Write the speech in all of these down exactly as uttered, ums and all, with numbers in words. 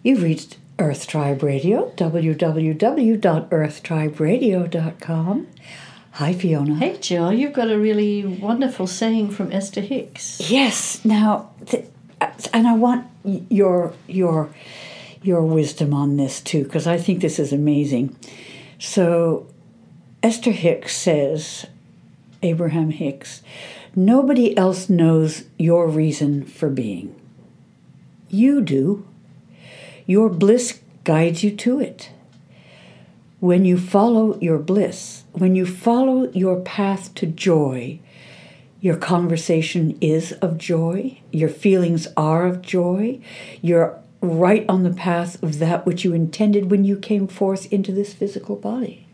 You've reached Earth Tribe Radio, w w w dot earth tribe radio dot com. Hi, Fiona. Hey, Jill. You've got a really wonderful saying from Esther Hicks. Yes. Now, th- and I want your your your wisdom on this too, because I think this is amazing. So, Esther Hicks says, Abraham Hicks, nobody else knows your reason for being. You do. Your bliss guides you to it. When you follow your bliss, when you follow your path to joy, your conversation is of joy, your feelings are of joy, you're right on the path of that which you intended when you came forth into this physical body.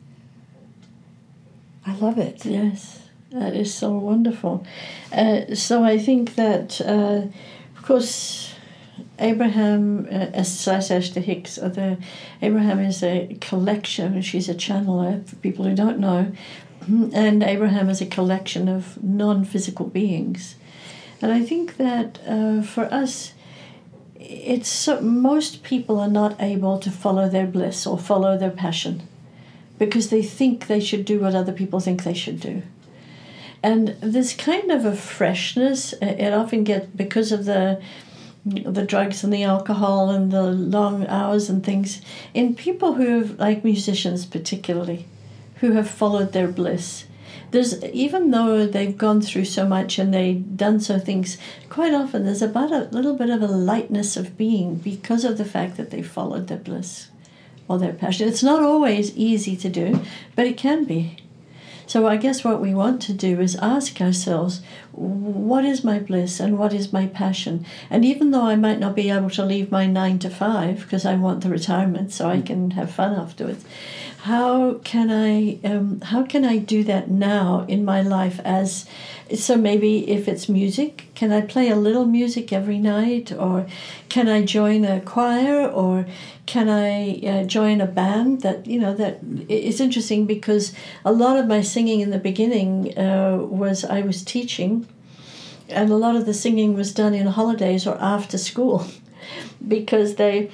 I love it. Yes, that is so wonderful. Uh, so I think that, uh, of course, Abraham, uh, slash Esther Hicks, or the, Abraham is a collection, she's a channeler for people who don't know, and Abraham is a collection of non-physical beings. And I think that uh, for us, it's so, most people are not able to follow their bliss or follow their passion because they think they should do what other people think they should do. And there's kind of a freshness, it often gets because of the the drugs and the alcohol and the long hours and things, in people who have, like musicians particularly, who have followed their bliss. There's, even though they've gone through so much and they've done so things, quite often there's about a little bit of a lightness of being because of the fact that they followed their bliss or their passion. It's not always easy to do, but it can be. So I guess what we want to do is ask ourselves, what is my bliss and what is my passion? And even though I might not be able to leave my nine to five because I want the retirement so I can have fun afterwards, how can I um, how can I do that now in my life? As so maybe if it's music, can I play a little music every night, or can I join a choir, or can I uh, join a band? That you know that it's interesting because a lot of my singing in the beginning uh, was I was teaching, and a lot of the singing was done in holidays or after school, because they.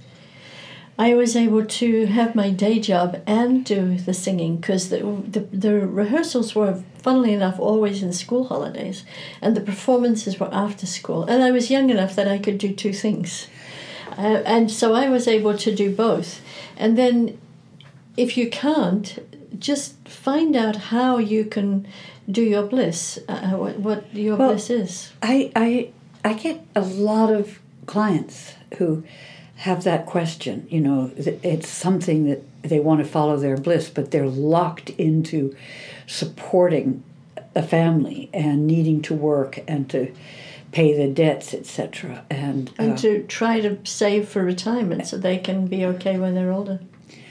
I was able to have my day job and do the singing because the, the the rehearsals were, funnily enough, always in school holidays, and the performances were after school. And I was young enough that I could do two things. Uh, and so I was able to do both. And then if you can't, just find out how you can do your bliss, uh, what, what your well, bliss is. I, I, I get a lot of clients who have that question. You know, it's something that they want to follow their bliss, but they're locked into supporting a family and needing to work and to pay the debts, et cetera. And, uh, and to try to save for retirement so they can be okay when they're older.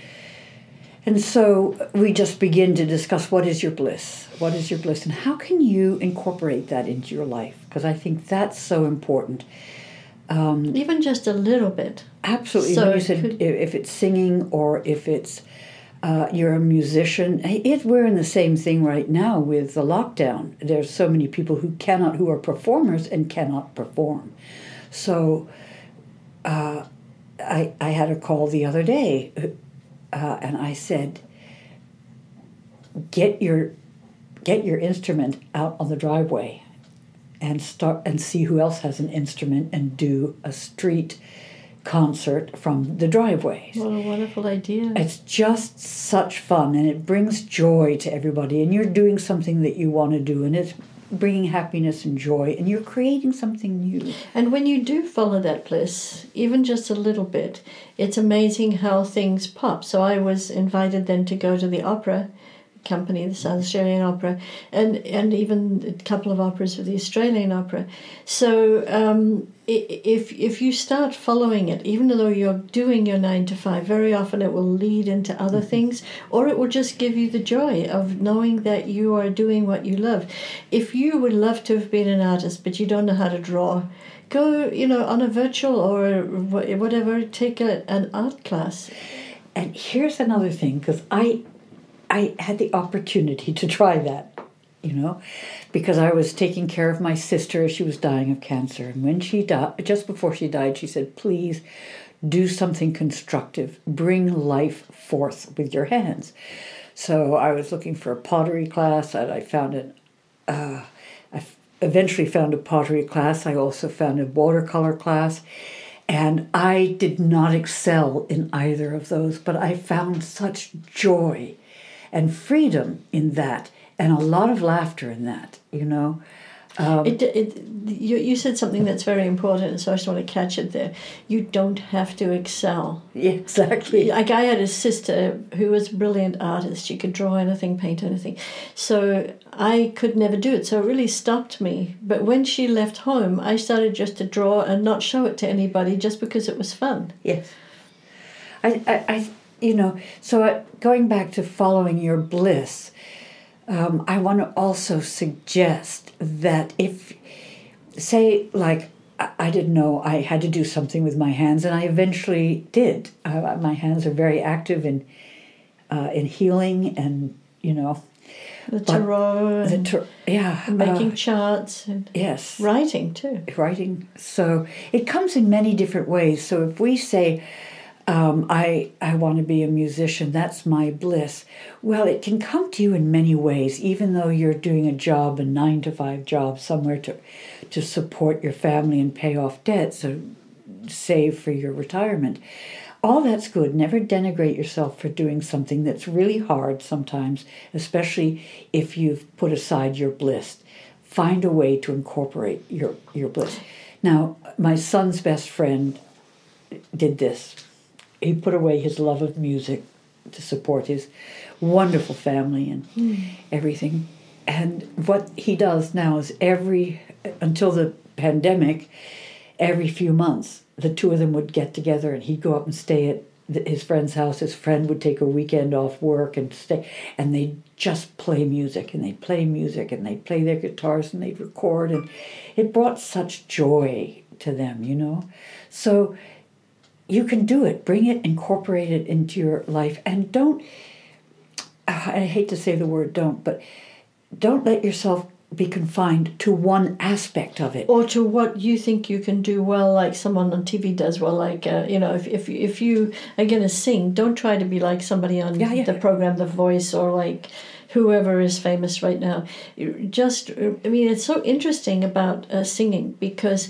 And so we just begin to discuss, what is your bliss? What is your bliss? And how can you incorporate that into your life? Because I think that's so important. Um, Even just a little bit. Absolutely. So when you said could, if it's singing or if it's uh, you're a musician, it, we're in the same thing right now with the lockdown. There's so many people who cannot, who are performers and cannot perform. So uh, I I had a call the other day, uh, and I said, get your get your instrument out on the driveway. And start and see who else has an instrument and do a street concert from the driveway. What a wonderful idea. It's just such fun, and it brings joy to everybody, and you're doing something that you want to do, and it's bringing happiness and joy, and you're creating something new. And when you do follow that bliss, even just a little bit, it's amazing how things pop. So I was invited then to go to the opera company, the South Australian Opera, and, and even a couple of operas with the Australian Opera. So um, if if you start following it, even though you're doing your nine to five, very often it will lead into other things, or it will just give you the joy of knowing that you are doing what you love. If you would love to have been an artist, but you don't know how to draw, go, you know, on a virtual or whatever, take a, an art class. And here's another thing, because I I had the opportunity to try that. you know, because I was taking care of my sister as she was dying of cancer. And when she died, just before she died, she said, please do something constructive. Bring life forth with your hands. So I was looking for a pottery class, and I found it. Uh, I eventually found a pottery class. I also found a watercolor class. And I did not excel in either of those, but I found such joy and freedom in that, and a lot of laughter in that, you know. Um, it, it, you, you said something that's very important, so I just want to catch it there. You don't have to excel. Yeah, exactly. Like I had a sister who was a brilliant artist. She could draw anything, paint anything. So I could never do it, so it really stopped me. But when she left home, I started just to draw and not show it to anybody just because it was fun. Yes. I, I, I you know, so I, going back to following your bliss, um, I want to also suggest that if, say, like, I, I didn't know I had to do something with my hands, and I eventually did. Uh, my hands are very active in, uh, in healing and, you know, The tarot, the and, tar- yeah, and making uh, charts, and yes, writing too. Writing. So it comes in many different ways. So if we say, um, I I want to be a musician, that's my bliss. Well, it can come to you in many ways, even though you're doing a job, a nine to five job somewhere to to support your family and pay off debts or save for your retirement. All that's good. Never denigrate yourself for doing something that's really hard sometimes, especially if you've put aside your bliss. Find a way to incorporate your, your bliss. Now, my son's best friend did this. He put away his love of music to support his wonderful family and mm. everything. And what he does now is every, until the pandemic, every few months, the two of them would get together and he'd go up and stay at his friend's house. His friend would take a weekend off work and stay, and they'd just play music, and they'd play music, and they'd play their guitars, and they'd record, and it brought such joy to them, you know. So you can do it. Bring it, incorporate it into your life, and don't, I hate to say the word don't, but don't let yourself be confined to one aspect of it, or to what you think you can do well, like someone on T V does well. Like uh, you know, if if if you are going to sing, don't try to be like somebody on yeah, yeah. the program The Voice or like whoever is famous right now. Just, I mean, it's so interesting about uh, singing, because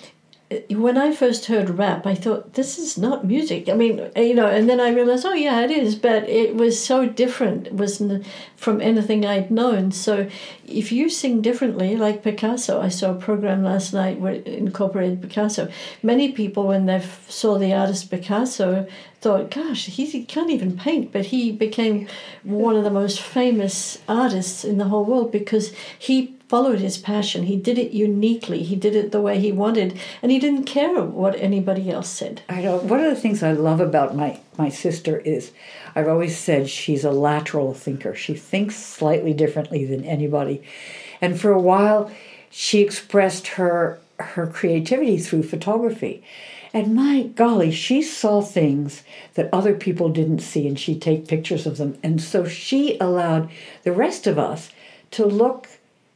when I first heard rap, I thought, this is not music. I mean, you know, and then I realized, oh, yeah, it is. But it was so different. It wasn't from anything I'd known. So if you sing differently, like Picasso, I saw a program last night where it incorporated Picasso. Many people, when they saw the artist Picasso, thought, gosh, he can't even paint. But he became one of the most famous artists in the whole world because he followed his passion. He did it uniquely. He did it the way he wanted, and he didn't care what anybody else said. I know. One of the things I love about my, my sister is, I've always said she's a lateral thinker. She thinks slightly differently than anybody. And for a while, she expressed her her creativity through photography. And my golly, she saw things that other people didn't see, and she'd take pictures of them. And so she allowed the rest of us to look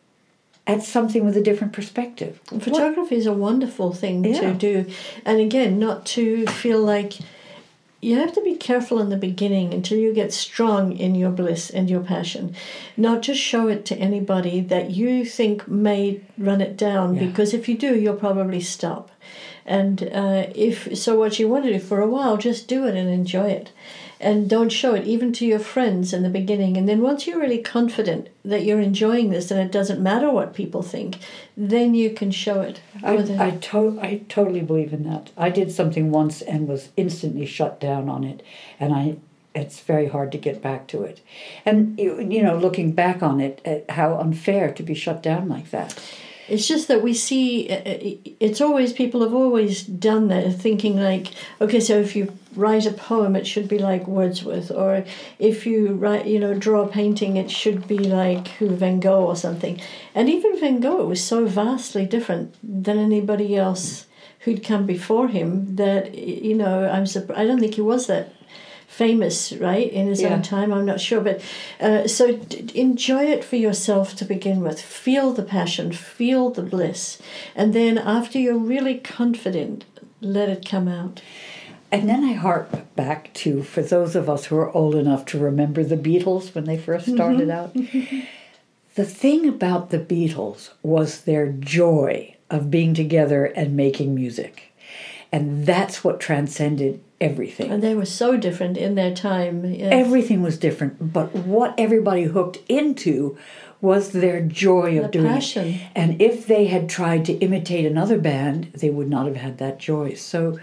at something with a different perspective. Photography what? is a wonderful thing yeah. to do. And again, not to feel like you have to be careful in the beginning until you get strong in your bliss and your passion. Not to show it to anybody that you think may run it down, yeah. because if you do, you'll probably stop. And uh, if so, what you want to do for a while, just do it and enjoy it. And don't show it even to your friends in the beginning. And then once you're really confident that you're enjoying this and it doesn't matter what people think, then you can show it. I I, to- I totally believe in that. I did something once and was instantly shut down on it. And I it's very hard to get back to it. And, you, you know, looking back on it, how unfair to be shut down like that. It's just that we see, it's always, people have always done that, thinking like, okay, so if you write a poem, it should be like Wordsworth, or if you write, you know, draw a painting, it should be like who, Van Gogh or something. And even Van Gogh was so vastly different than anybody else who'd come before him that, you know, I'm surprised, I don't think he was that famous, right, in his Yeah. own time. I'm not sure, but uh, so d- enjoy it for yourself to begin with. Feel the passion, feel the bliss, and then after you're really confident, let it come out. And then I hark back to, for those of us who are old enough to remember the Beatles when they first started out, the thing about the Beatles was their joy of being together and making music. And that's what transcended everything. And they were so different in their time. Yes. Everything was different, but what everybody hooked into was their joy of The doing passion. it. And if they had tried to imitate another band, they would not have had that joy. So,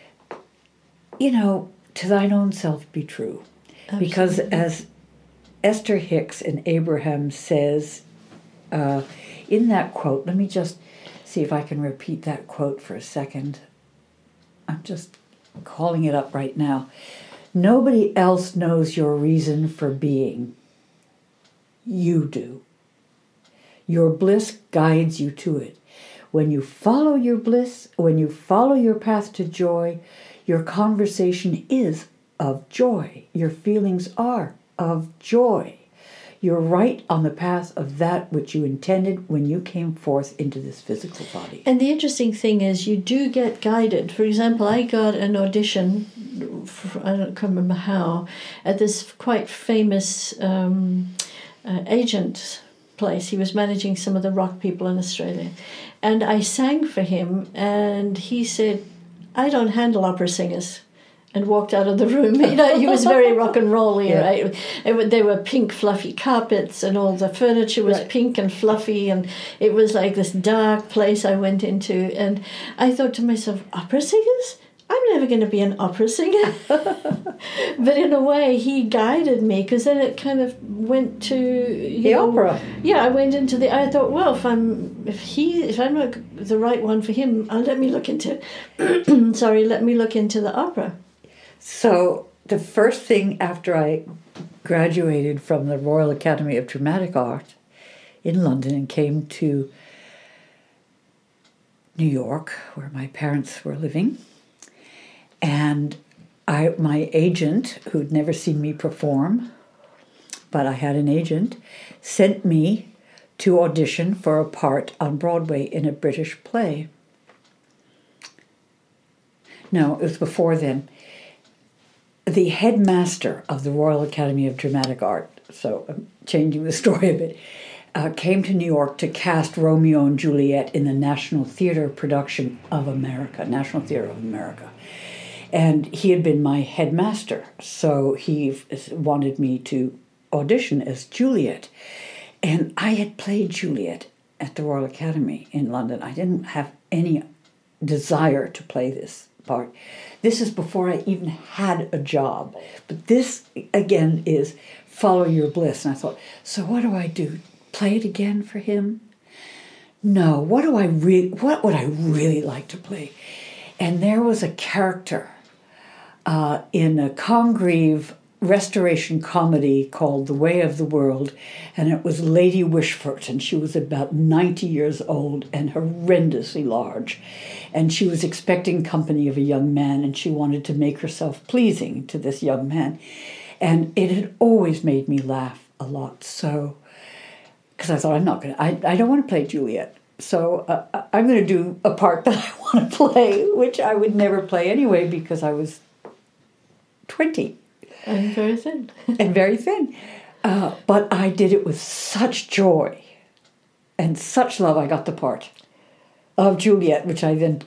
you know, to thine own self be true. Absolutely. Because as Esther Hicks in Abraham says uh, in that quote, let me just see if I can repeat that quote for a second. I'm just calling it up right now. Nobody else knows your reason for being. You do. Your bliss guides you to it. When you follow your bliss, when you follow your path to joy, your conversation is of joy. Your feelings are of joy. You're right on the path of that which you intended when you came forth into this physical body. And the interesting thing is you do get guided. For example, I got an audition, for, I don't remember how, at this quite famous um, uh, agent place. He was managing some of the rock people in Australia. And I sang for him, and he said, I don't handle opera singers. And walked out of the room. You know, he was very rock and roll-y, Yeah. right? It, there were pink, fluffy carpets, and all the furniture was Right. pink and fluffy, and it was like this dark place I went into. And I thought to myself, opera singers? I'm never going to be an opera singer. But in a way, he guided me, because then it kind of went to you The know, opera. Yeah, I went into the. I thought, well, if I'm if he if I'm not the right one for him, uh, let me look into. sorry, let me look into the opera. So the first thing after I graduated from the Royal Academy of Dramatic Art in London and came to New York, where my parents were living, and I, my agent, who'd never seen me perform, but I had an agent, sent me to audition for a part on Broadway in a British play. No, it was before then. The headmaster of the Royal Academy of Dramatic Art, so I'm changing the story a bit, uh, came to New York to cast Romeo and Juliet in the National Theatre production of America, National Theatre of America. And he had been my headmaster, so he wanted me to audition as Juliet. And I had played Juliet at the Royal Academy in London. I didn't have any desire to play this part. This is before I even had a job. But this, again, is follow your bliss. And I thought, so what do I do? Play it again for him? No, what do I re- what would I really like to play? And there was a character uh, in a Congreve restoration comedy called The Way of the World, and it was Lady Wishfort, and she was about ninety years old and horrendously large, and she was expecting company of a young man, and she wanted to make herself pleasing to this young man, and it had always made me laugh a lot. So, because I thought, I'm not going to, I don't want to play Juliet, so uh, I'm going to do a part that I want to play, which I would never play anyway because I was twenty. And very thin. and very thin. Uh, but I did it with such joy and such love. I got the part of Juliet, which I then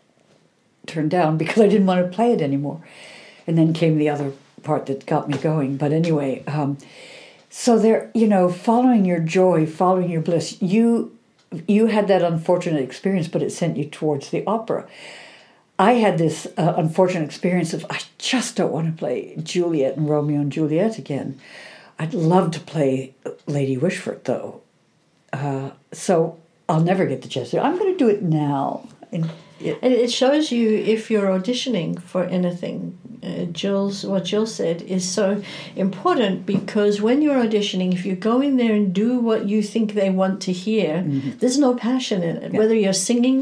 turned down because I didn't want to play it anymore. And then came the other part that got me going. But anyway, um, so there, you know, following your joy, following your bliss, you you had that unfortunate experience, but it sent you towards the opera. I had this uh, unfortunate experience of, I just don't want to play Juliet and Romeo and Juliet again. I'd love to play Lady Wishfort, though. Uh, so I'll never get the chance to. I'm going to do it now. And it, And it shows you if you're auditioning for anything. Uh, Jill's what Jill said is so important, because when you're auditioning, if you go in there and do what you think they want to hear, mm-hmm. there's no passion in it. Yeah. Whether you're singing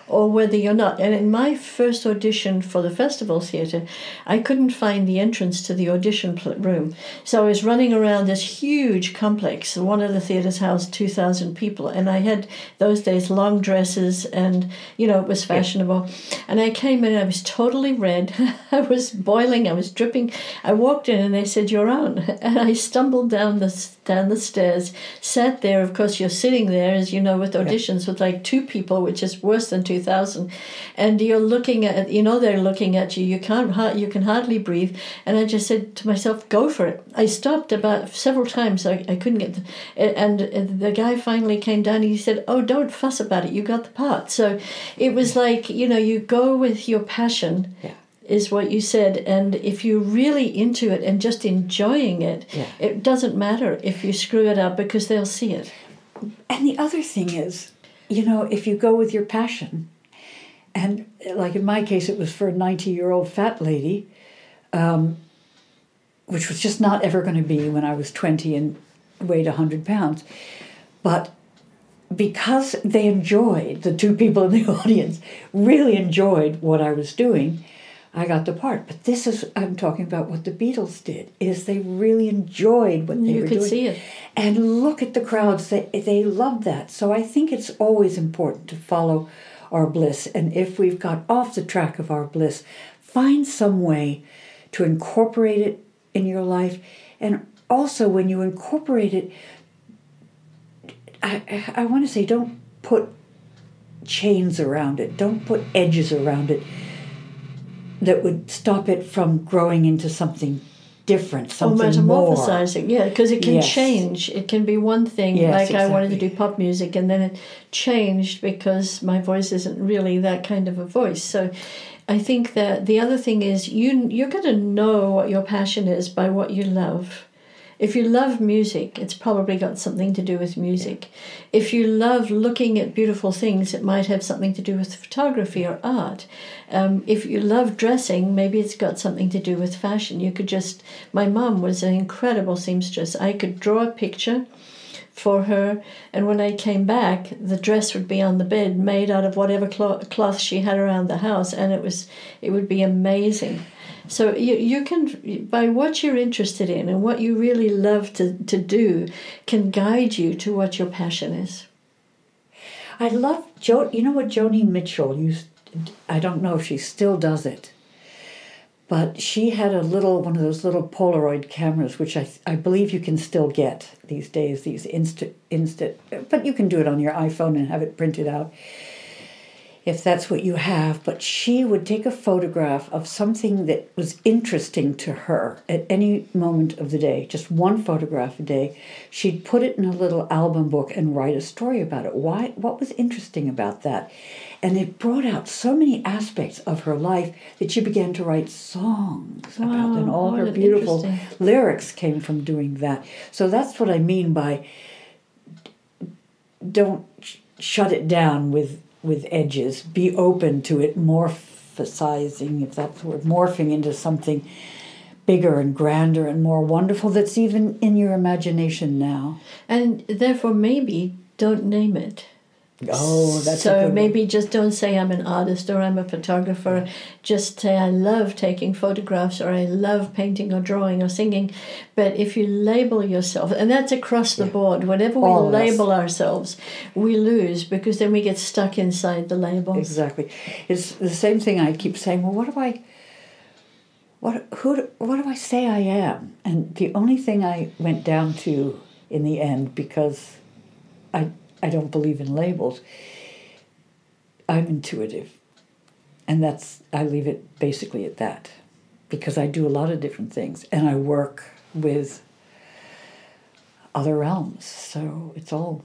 or whether you're not. And in my first audition for the Festival Theatre, I couldn't find the entrance to the audition room. So I was running around this huge complex. One of the theatres housed two thousand people, and I had, those days, long dresses, and, you know, it was fashionable. Yeah. And I came in, I was totally red. I was boiling, I was dripping. I walked in, and they said, "You're on." And I stumbled down the down the stairs, sat there. Of course, you're sitting there, as you know, with auditions yeah. with like two people, which is worse than two thousand. And you're looking at, you know, they're looking at you. You can't, you can hardly breathe. And I just said to myself, "Go for it." I stopped about several times. I, I couldn't get, the, and the guy finally came down and he said, "Oh, don't fuss about it. You got the part." So it was like, you know, you go with your passion. Yeah. Is what you said, and if you're really into it and just enjoying it, yeah. it doesn't matter if you screw it up because they'll see it. And the other thing is, you know, if you go with your passion, and like in my case, it was for a ninety-year-old fat lady, um, which was just not ever going to be when I was twenty and weighed one hundred pounds. But because they enjoyed, the two people in the audience really enjoyed what I was doing, I got the part. But this is, I'm talking about what the Beatles did, is they really enjoyed what they you were could doing. see it. And look at the crowds, they, they loved that. So I think it's always important to follow our bliss. And if we've got off the track of our bliss, find some way to incorporate it in your life. And also when you incorporate it, I, I want to say don't put chains around it. Don't put edges around it that would stop it from growing into something different, something or metamorphosizing, more. Yeah, because it can yes. change. It can be one thing, yes, like exactly. I wanted to do pop music, and then it changed because my voice isn't really that kind of a voice. So I think that the other thing is you, you're going to know what your passion is by what you love. If you love music, it's probably got something to do with music. If you love looking at beautiful things, it might have something to do with photography or art. Um, if you love dressing, maybe it's got something to do with fashion. You could just... My mum was an incredible seamstress. I could draw a picture for her, and when I came back, the dress would be on the bed made out of whatever cloth she had around the house, and it was it would be amazing. So you you can, by what you're interested in and what you really love to, to do, can guide you to what your passion is. I love, jo, you know what Joni Mitchell used, I don't know if she still does it, but she had a little, one of those little Polaroid cameras, which I I believe you can still get these days, these instant, instant, but you can do it on your iPhone and have it printed out, if that's what you have. But she would take a photograph of something that was interesting to her at any moment of the day, just one photograph a day. She'd put it in a little album book and write a story about it. Why? What was interesting about that? And it brought out so many aspects of her life that she began to write songs wow, about, and all her beautiful lyrics came from doing that. So that's what I mean by don't sh- shut it down with with edges. Be open to it, morphosizing, if that's the word, morphing into something bigger and grander and more wonderful that's even in your imagination now. And therefore maybe don't name it. Oh, that's so a good maybe one. Just don't say I'm an artist or I'm a photographer. Just say I love taking photographs or I love painting or drawing or singing. But if you label yourself, and that's across the yeah. board, whenever we All label ourselves, we lose because then we get stuck inside the label. Exactly. It's the same thing I keep saying, well, what do I, what, who, do, what do I say I am? And the only thing I went down to in the end, because I I don't believe in labels, I'm intuitive. And that's, I leave it basically at that. Because I do a lot of different things. And I work with other realms. So it's all.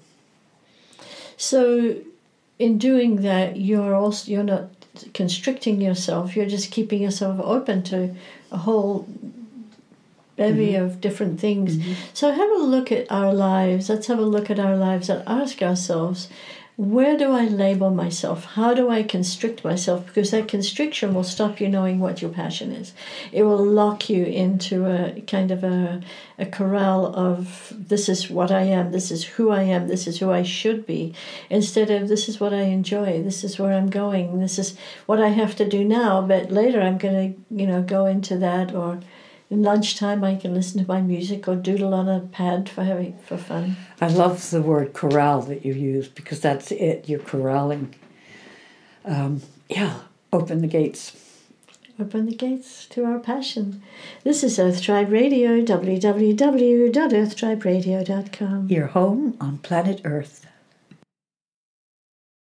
So in doing that, you're also, you're not constricting yourself. You're just keeping yourself open to a whole bevy mm-hmm. of different things. Mm-hmm. So have a look at our lives. Let's have a look at our lives and ask ourselves, Where do I label myself? How do I constrict myself? Because that constriction will stop you knowing what your passion is. It will lock you into a kind of a, a corral of this is what I am, this is who I am, this is who I should be, instead of this is what I enjoy, this is where I'm going, this is what I have to do now, but later I'm going to, you know, go into that, or in lunchtime I can listen to my music or doodle on a pad for having for fun. I love the word corral that you use, because that's it. You're corralling. Um, yeah, open the gates. Open the gates to our passion. This is Earth Tribe Radio, w w w dot earth tribe radio dot com. Your home on planet Earth.